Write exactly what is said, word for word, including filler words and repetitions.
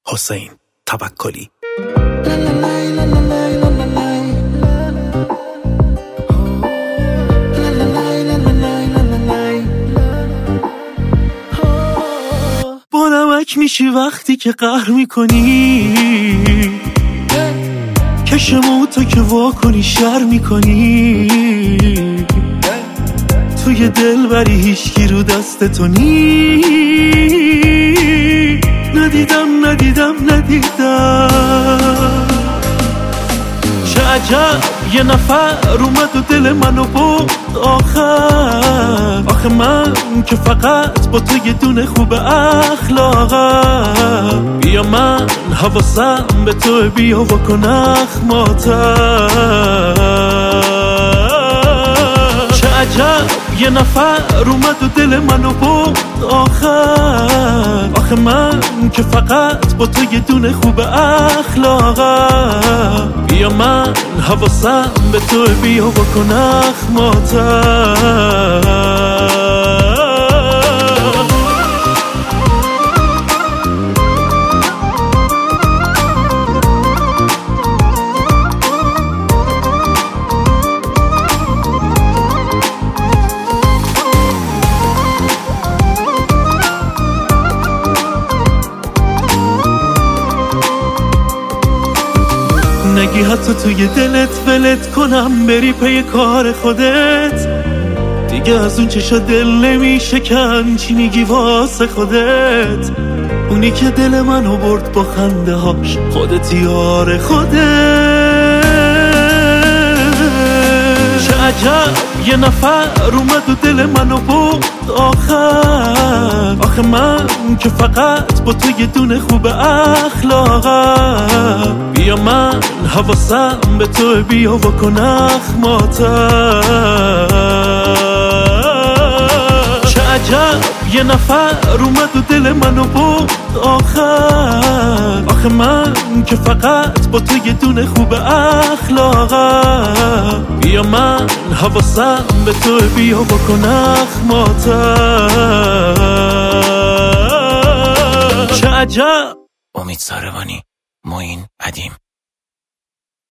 حسین توکلی. با نمک میشی وقتی که قهر میکنی، کشمو تو که وا کنی شر میکنی، توی دل بری هیچکی رو دست تو نی. ندیدم ندیدم ندیدم چه عجب یه نفر اومد و دل منو برد آخر. آخه من که فقط با تو یه دونه خوب اخلاقم، بیا من حواسم به تو، بیا واکن اخماتم. چه عجب یه نفر اومد و دل منو برد آخر. آخه من که فقط با تو یه دونه خوب اخلاقم، بیا من حواسم به تو، بیا واکن اخماتم. نگی حتی توی دلت ولت کنم بری پی کار خودت، دیگه از اون چشا دل نمیشکن، چی میگی واسه خودت؟ اونی که دل منو برد با خنده هاش، خودت یار خودت. چه عجب یه نفر اومد و دل منو برد آخر. آخه من که فقط با تو یه دونه خوب اخلاقم، بیا من حواسم به تو، بیا واکن اخماتم. چه عجب یه نفر اومد و دل منو برد آخر. آخه من که فقط با تو یه دونه خوب اخلاقم، بیا من حواسم به تو، بیا واکن اخماتم. چه عجب. امید ساروانی، معین ادیم.